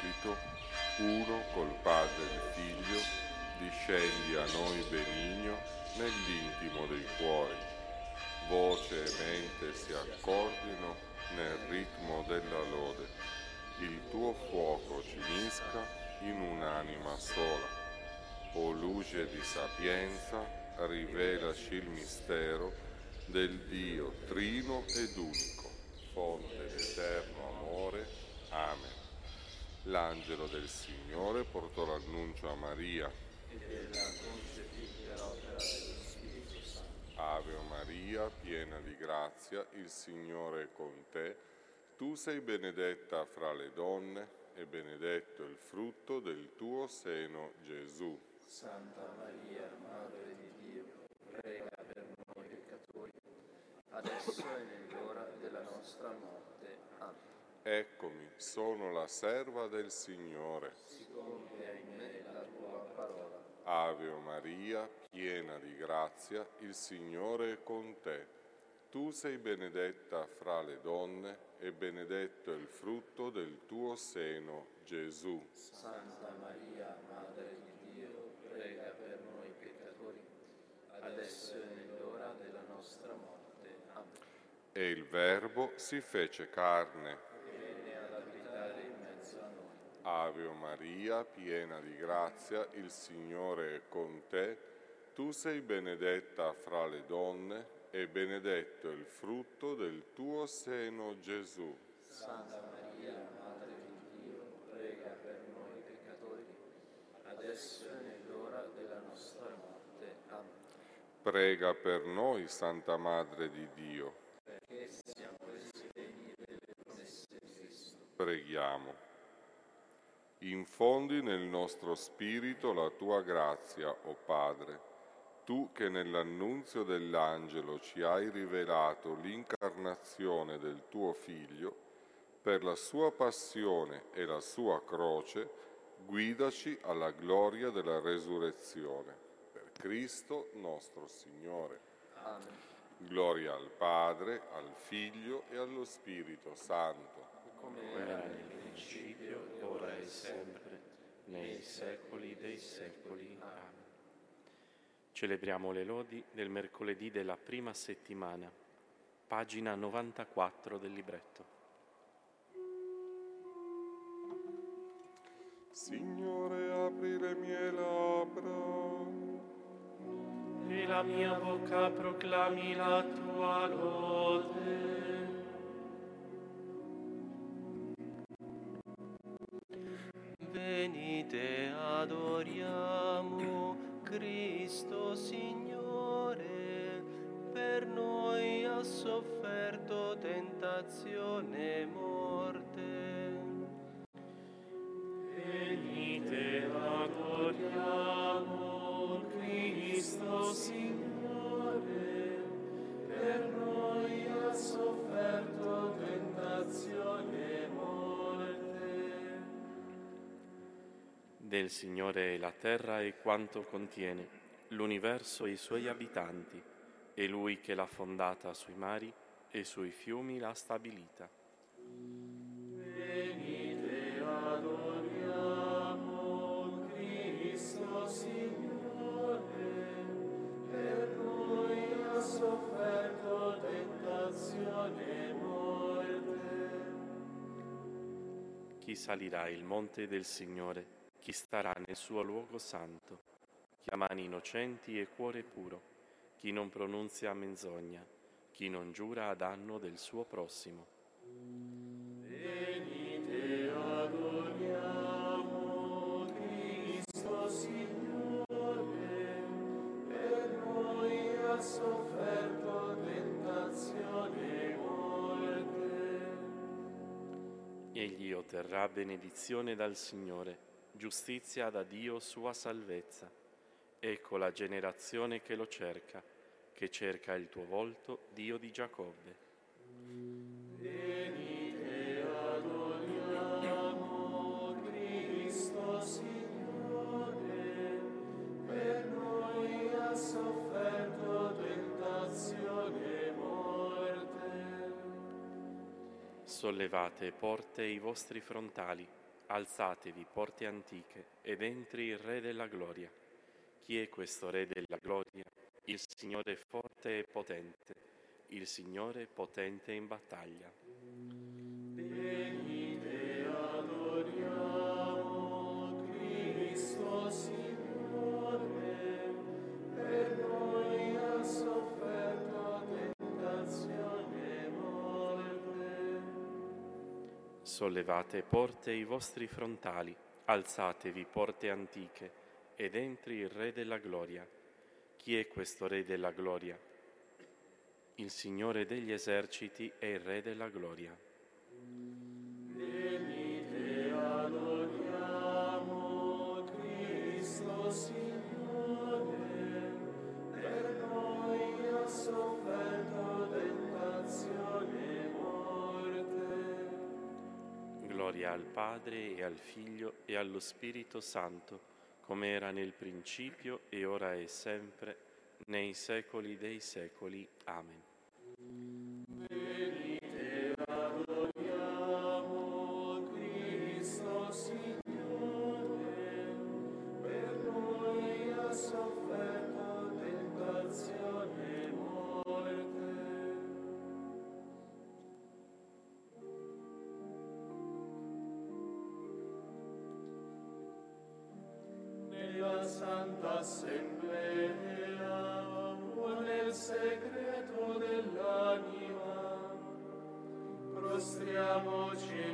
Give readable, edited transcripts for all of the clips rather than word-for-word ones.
Paraclito, uno col Padre e il Figlio, discendi a noi benigno nell'intimo dei cuori. Voce e mente si accordino nel ritmo della lode. Il tuo fuoco ci unisca in un'anima sola. O luce di sapienza, rivelaci il mistero del Dio trino ed unico, fonte d'eterno amore. Amen. L'angelo del Signore portò l'annuncio a Maria. Ed ella concepì per opera dello Spirito Santo. Ave Maria, piena di grazia, il Signore è con te. Tu sei benedetta fra le donne e benedetto il frutto del tuo seno, Gesù. Santa Maria, Madre di Dio, prega per noi peccatori, adesso e nell'ora della nostra morte. Amen. Eccomi, sono la serva del Signore. Si compia in me la tua parola. Ave Maria, piena di grazia, il Signore è con te. Tu sei benedetta fra le donne e benedetto il frutto del tuo seno, Gesù. Santa Maria, Madre di Dio, prega per noi peccatori, adesso e nell'ora della nostra morte. Amen. E il Verbo si fece carne. Viene ad abitare in mezzo a noi. Ave Maria, piena di grazia, il Signore è con te. Tu sei benedetta fra le donne e benedetto il frutto del tuo seno, Gesù. Santa Maria, Madre di Dio, prega per noi peccatori, adesso e nell'ora della nostra morte. Amen. Prega per noi, Santa Madre di Dio. Perché siamo resi degni delle promesse di Cristo. Preghiamo. Infondi nel nostro spirito la tua grazia, o Padre. Tu che nell'annunzio dell'angelo ci hai rivelato l'incarnazione del tuo Figlio, per la sua passione e la sua croce, guidaci alla gloria della resurrezione. Per Cristo nostro Signore. Amen. Gloria al Padre, al Figlio e allo Spirito Santo. Come era nel principio, ora e sempre, nei secoli dei secoli. Amen. Celebriamo le lodi del mercoledì della prima settimana, pagina 94 del libretto. Signore, apri le mie labbra E la mia bocca proclami la tua lode. venite, adoriamo Cristo Signore, per noi ha sofferto tentazione e morte. Venite, adoriamo Cristo Signore, Per noi ha sofferto tentazione e morte. Del Signore è la terra e quanto contiene, l'universo e i suoi abitanti, è Lui che l'ha fondata sui mari e sui fiumi l'ha stabilita. Venite, adoriamo Cristo Signore, per noi ha sofferto tentazione e morte. Chi salirà il monte del Signore? Chi starà nel suo luogo santo? Chi ha mani innocenti e cuore puro? Chi non pronunzia menzogna? Chi non giura a danno del suo prossimo? Venite, adoriamo Cristo Signore, per noi ha sofferto tentazione e morte. Egli otterrà benedizione dal Signore, giustizia da Dio sua salvezza. Ecco la generazione che lo cerca il tuo volto, Dio di Giacobbe. Venite, adoriamo Cristo Signore, per noi ha sofferto tentazione e morte. Sollevate porte i vostri frontali, alzatevi porte antiche ed entri il Re della gloria. Chi è questo Re della gloria? Il Signore forte e potente, il Signore potente in battaglia. Venite, adoriamo Cristo Signore, per noi ha sofferto tentazione e morte. Sollevate porte i vostri frontali, alzatevi porte antiche, ed entri il Re della gloria. Chi è questo Re della gloria? Il Signore degli eserciti è il Re della gloria. Venite, adoriamo Cristo Signore, per noi ha sofferto tentazione e morte. Gloria al Padre e al Figlio e allo Spirito Santo, come era nel principio e ora e sempre, nei secoli dei secoli. Amen. Venite, adoriamo Cristo Signore, per noi ha sofferto tentazione e morte. Nella Santa Assemblea o nel segreto dell'anima, prostriamoci e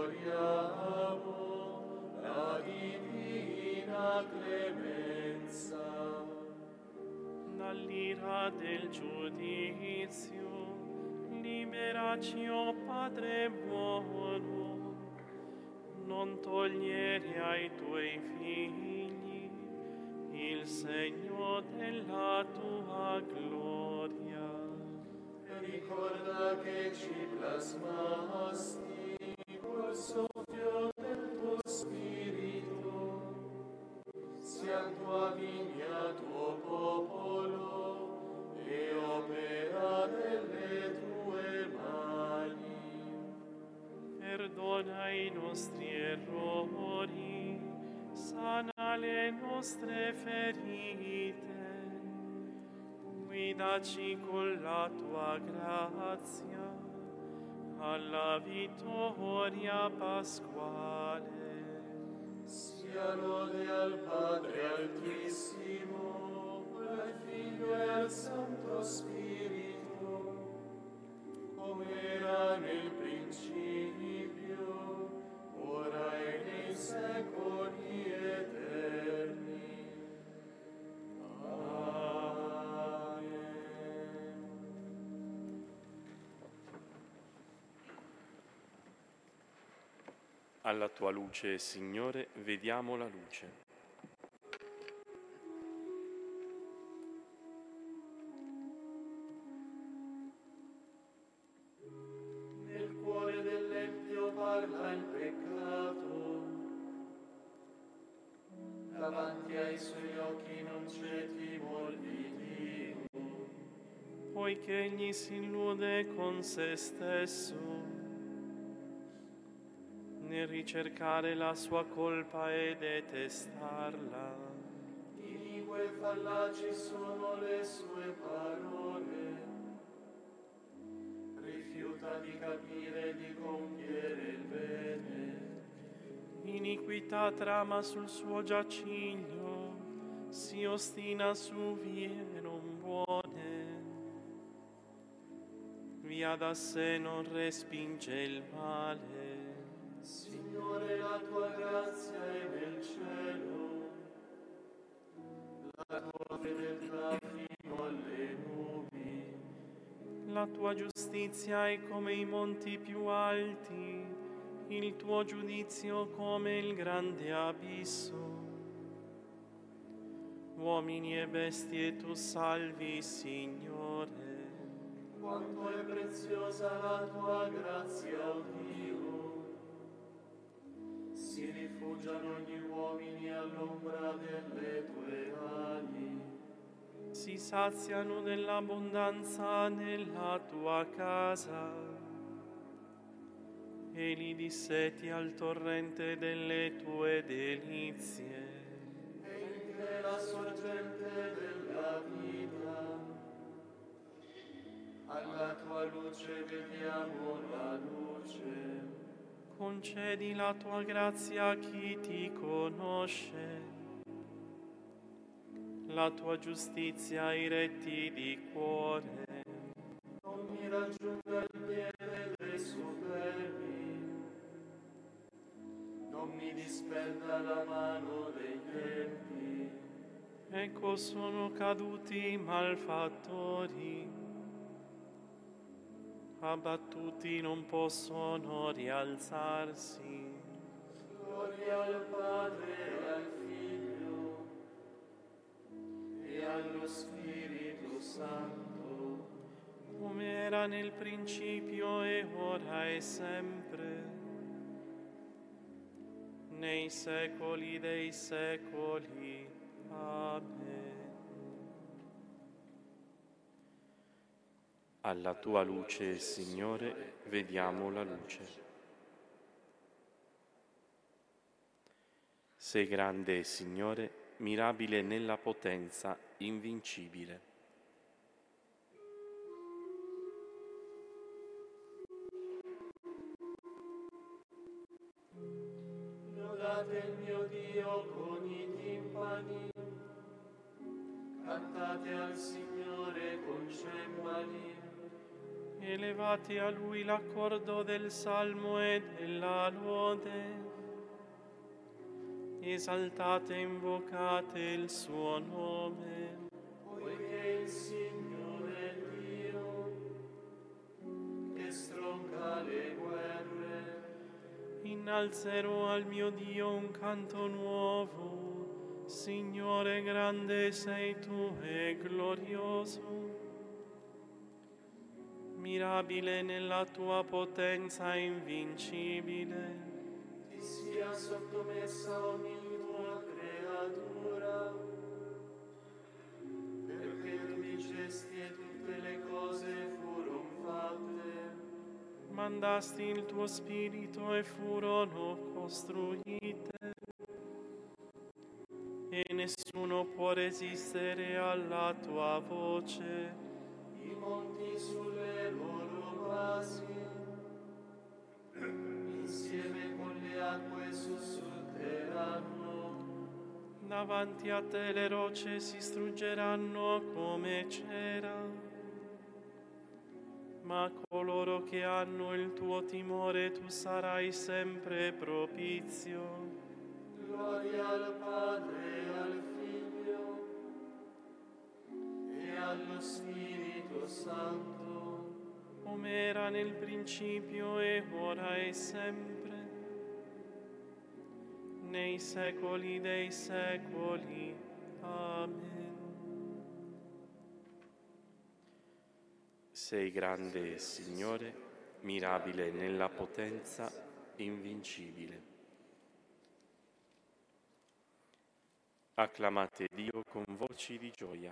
imploriamo la divina clemenza. Dall'ira del giudizio, liberaci, o Padre buono, non togliere ai tuoi figli il segno della tua gloria. Ricorda che ci plasmasti col soffio del tuo spirito, sia tua vigna, tuo popolo e opera delle tue mani. Perdona i nostri errori, sana le nostre ferite, guidaci con la tua grazia alla vittoria pasquale. Sia lode al Padre Altissimo, al Figlio e al Santo Spirito, come era nel principio, ora e nei secoli eterni. Amen. Alla tua luce, Signore, vediamo la luce. Nel cuore dell'empio parla il peccato, davanti ai suoi occhi non c'è timore di Dio. Poiché egli si illude con se stesso, nel ricercare la sua colpa e detestarla. Inique e fallaci sono le sue parole, rifiuta di capire e di compiere il bene. Iniquità trama sul suo giaciglio, si ostina su vie non buone. Via da sé non respinge il male. Signore, la tua grazia è nel cielo, la tua fedeltà fino alle nubi. La tua giustizia è come i monti più alti, il tuo giudizio come il grande abisso. Uomini e bestie tu salvi, Signore. Quanto è preziosa la tua grazia, o Dio. Si rifugiano gli uomini all'ombra delle tue ali. Si saziano dell'abbondanza nella tua casa e li dissetti al torrente delle tue delizie. Egli è la sorgente della vita, alla tua luce vediamo la luce. Concedi la tua grazia a chi ti conosce, la tua giustizia ai retti di cuore. Non mi raggiunga il piede dei superbi, non mi dispenda la mano dei tempi. Ecco sono caduti i malfattori, abbattuti non possono rialzarsi. Gloria al Padre e al Figlio e allo Spirito Santo, Come era nel principio e ora e sempre, nei secoli dei secoli. Amen. Alla tua luce, Signore, vediamo la luce. Sei grande, Signore, mirabile nella potenza, invincibile. lodate il mio Dio con i timpani, cantate al Signore con cembali. Elevate a Lui l'accordo del salmo e della lode. Esaltate e invocate il suo nome. Poiché il Signore è Dio, che stronca le guerre. Innalzerò al mio Dio un canto nuovo. Signore, grande sei tu e glorioso. Mirabile nella tua potenza invincibile. Ti sia sottomessa ogni tua creatura, perché tu dicesti e tutte le cose furono fatte. Mandasti il tuo spirito e furono costruite. E nessuno può resistere alla tua voce. I monti sulle loro basi, insieme con le acque sussulteranno. Davanti a te le rocce si struggeranno come cera, ma coloro che hanno il tuo timore tu sarai sempre propizio. Gloria al Padre e al Figlio e allo Spirito Santo, Come era nel principio e ora e sempre, nei secoli dei secoli. Amen. Sei grande, Signore, mirabile nella potenza, invincibile. Acclamate Dio con voci di gioia.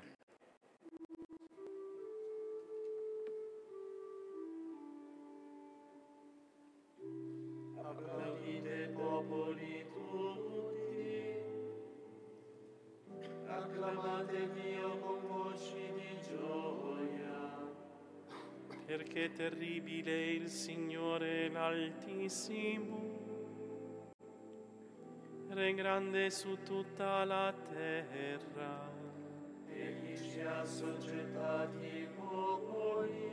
applaudite popoli tutti, acclamate Dio con voci di gioia. Perché terribile è il Signore l'Altissimo, Re grande su tutta la terra. Egli ci ha assoggettati i popoli,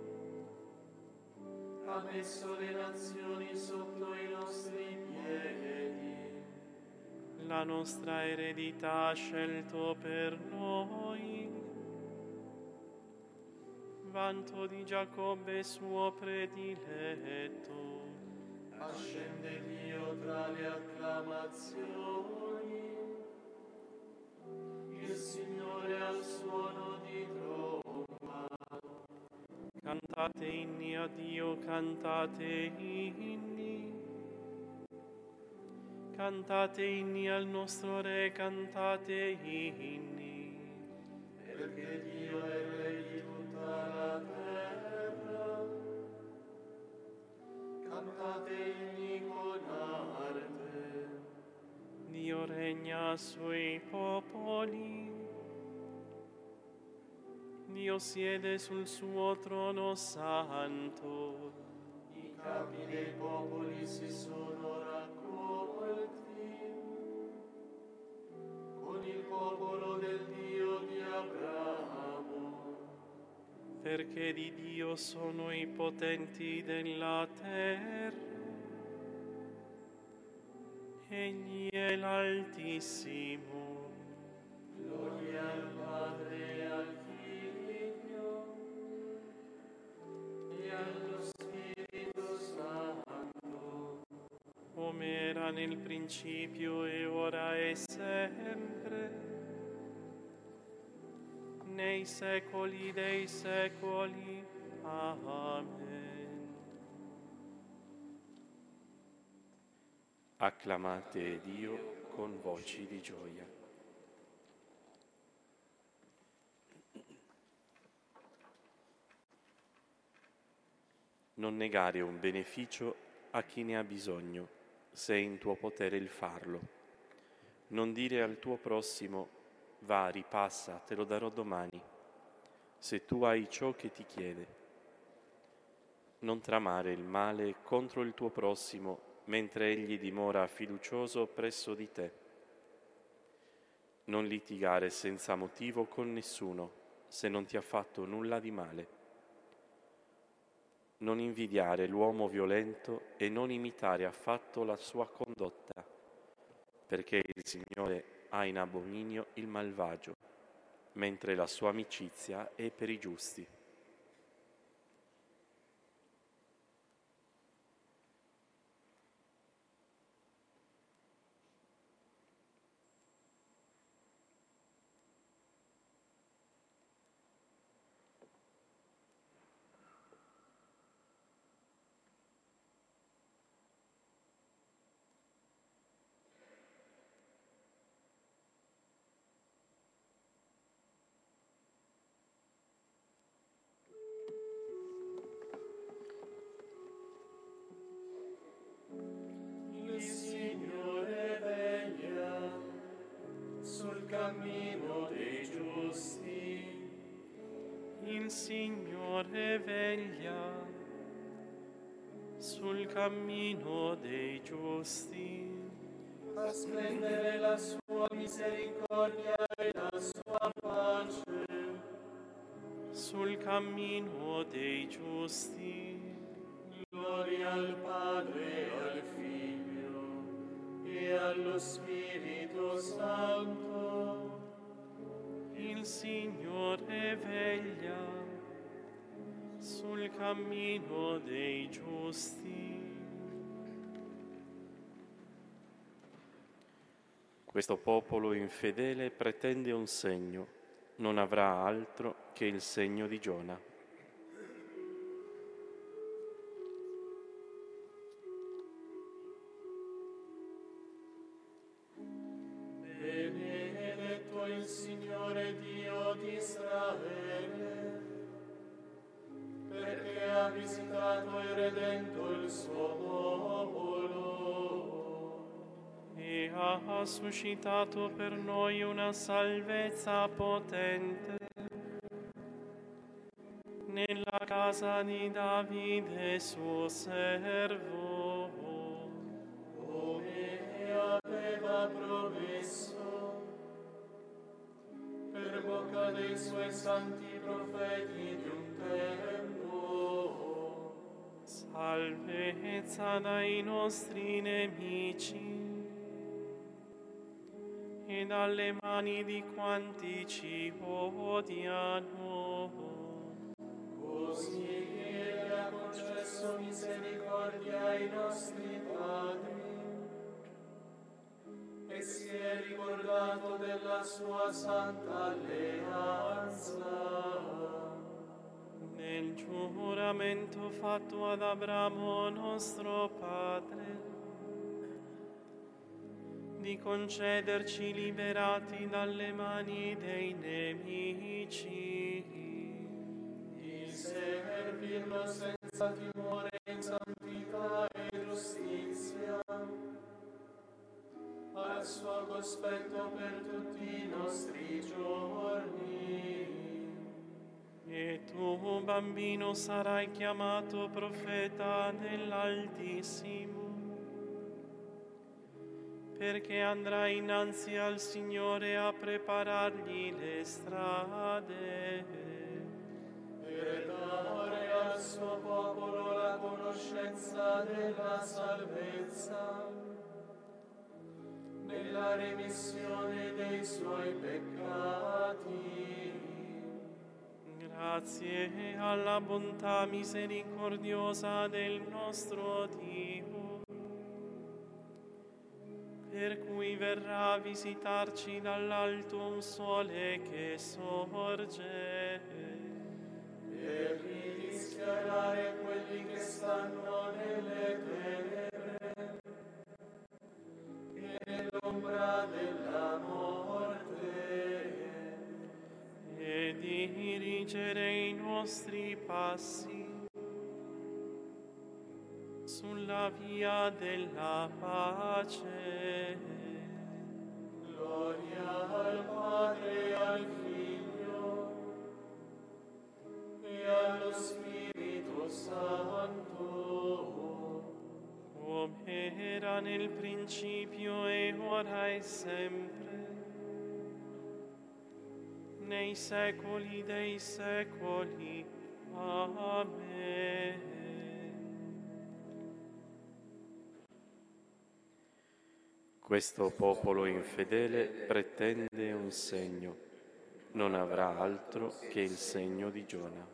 ha messo le nazioni sotto i nostri piedi. La nostra eredità ha scelto per noi, vanto di Giacobbe suo prediletto. Ascende Dio tra le acclamazioni, il Signore al suono di tromba. Cantate inni a Dio, cantate inni. Cantate inni al nostro Re, cantate inni. Perché Dio è Re di tutta la terra, cantate Dio regna sui popoli. Dio siede sul suo trono santo. I capi dei popoli si sono raccolti con il popolo del Dio di Abramo. Perché di Dio sono i potenti della terra. Egli è l'Altissimo. Gloria al Padre e al Figlio e allo Spirito Santo, Come era nel principio e ora e sempre, nei secoli dei secoli. Amen. Acclamate Dio con voci di gioia. Non negare un beneficio a chi ne ha bisogno, se è in tuo potere il farlo. Non dire al tuo prossimo: va, ripassa, te lo darò domani, se tu hai ciò che ti chiede. Non tramare il male contro il tuo prossimo mentre egli dimora fiducioso presso di te. Non litigare senza motivo con nessuno, se non ti ha fatto nulla di male. Non invidiare l'uomo violento e non imitare affatto la sua condotta, perché il Signore ha in abominio il malvagio, mentre la sua amicizia è per i giusti. il Signore veglia sul cammino dei giusti. Il Signore veglia sul cammino dei giusti. Fa splendere la sua misericordia e la sua pace. Sul cammino dei giusti. Gloria al Padre e al Figlio e allo Spirito Santo. Il Signore veglia sul cammino dei giusti. Questo popolo infedele pretende un segno, non avrà altro che il segno di Giona. Benedetto il Signore Dio di Israele, perché ha visitato e redento il suo popolo. E ha suscitato per noi una salvezza potente nella casa di Davide suo servo, Come aveva promesso per bocca dei suoi santi profeti di un tempo. salvezza dai nostri nemici e dalle mani di quanti ci odiano. Così Egli ha concesso misericordia ai nostri padri e si è ricordato della sua santa alleanza. Nel giuramento fatto ad Abramo nostro padre, di concederci liberati dalle mani dei nemici, Di servirlo senza timore in santità e giustizia, a al suo cospetto per tutti i nostri giorni. E tu, bambino, sarai chiamato profeta dell'Altissimo, perché andrai innanzi al Signore a preparargli le strade, Per dare al suo popolo la conoscenza della salvezza, nella remissione dei suoi peccati. grazie alla bontà misericordiosa del nostro Dio, per cui verrà a visitarci dall'alto un sole che sorge, Per rischiarare quelli che stanno nelle tenebre e nell'ombra della morte, e dirigere i nostri passi sulla via della pace. gloria al Padre e al Figlio e allo Spirito Santo, Come era nel principio e ora e sempre, nei secoli dei secoli. Amen. Questo popolo infedele pretende un segno, non avrà altro che il segno di Giona.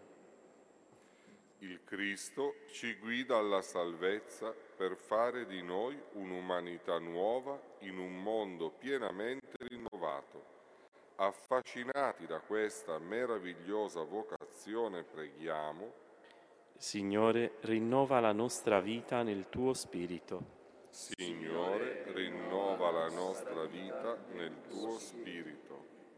Il Cristo ci guida alla salvezza per fare di noi un'umanità nuova in un mondo pienamente rinnovato. Affascinati da questa meravigliosa vocazione, preghiamo. Signore, rinnova la nostra vita nel tuo spirito. Signore, rinnova la nostra vita nel tuo spirito.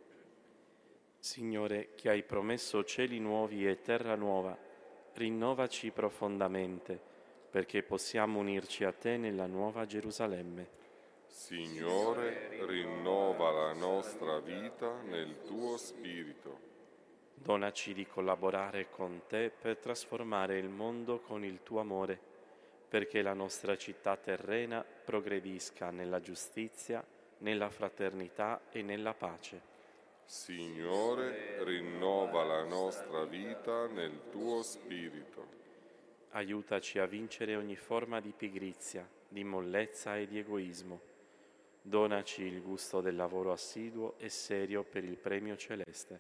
Signore, che hai promesso cieli nuovi e terra nuova, rinnovaci profondamente, perché possiamo unirci a te nella nuova Gerusalemme. Signore, rinnova la nostra vita nel tuo spirito. Donaci di collaborare con te per trasformare il mondo con il tuo amore, perché la nostra città terrena progredisca nella giustizia, nella fraternità e nella pace. Signore, rinnova la nostra vita nel tuo spirito. Aiutaci a vincere ogni forma di pigrizia, di mollezza e di egoismo. Donaci il gusto del lavoro assiduo e serio per il premio celeste.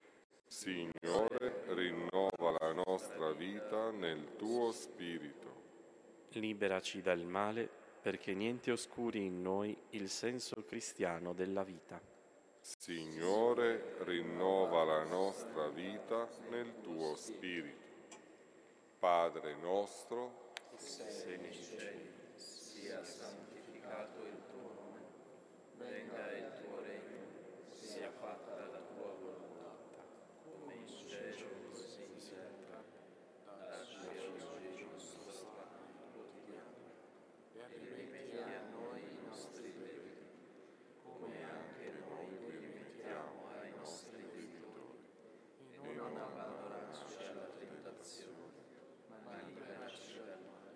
Signore, rinnova la nostra vita nel tuo spirito. Liberaci dal male, perché niente oscuri in noi il senso cristiano della vita. Signore, rinnova la nostra vita nel tuo spirito. Padre nostro, che sei nei cieli, sia santificato il tuo nome, venga il tuo regno, sia fatta la tua volontà, come in cielo così in terra. Dacci oggi il nostro pane quotidiano, e rimetti a noi i nostri debiti, come anche noi li rimettiamo ai nostri debitori, e non abbandonarci alla tentazione, ma liberaci dal male.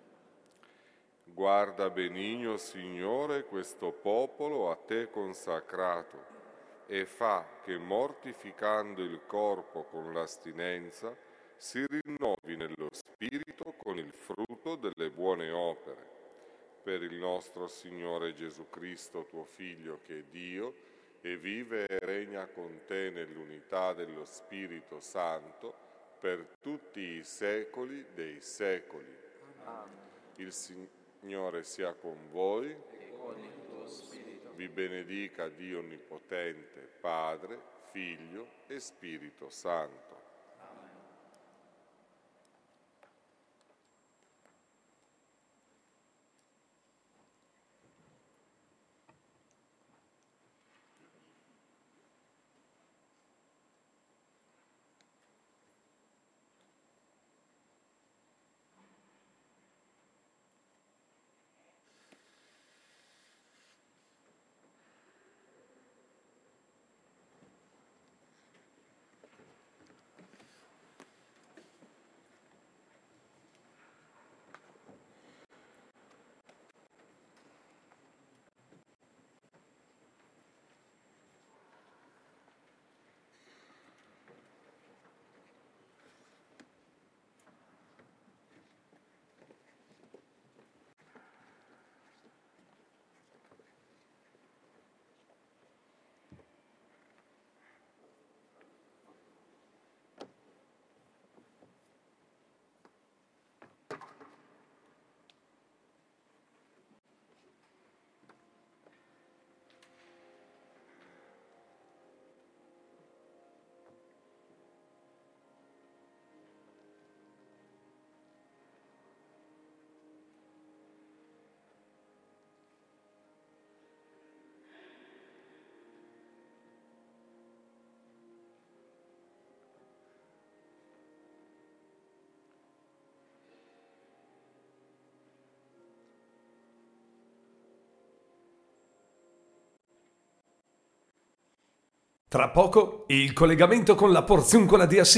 guarda benigno, Signore, questo popolo a te consacrato e fa che, mortificando il corpo con l'astinenza, si rinnovi nello spirito con il frutto delle buone opere. Per il nostro Signore Gesù Cristo, tuo Figlio, che è Dio, e vive e regna con te nell'unità dello Spirito Santo, per tutti i secoli dei secoli. Amen. Il Signore sia con voi. E con il tuo spirito. Vi benedica Dio Onnipotente, Padre, Figlio e Spirito Santo. Tra poco il collegamento con la Porziuncola di Assisi.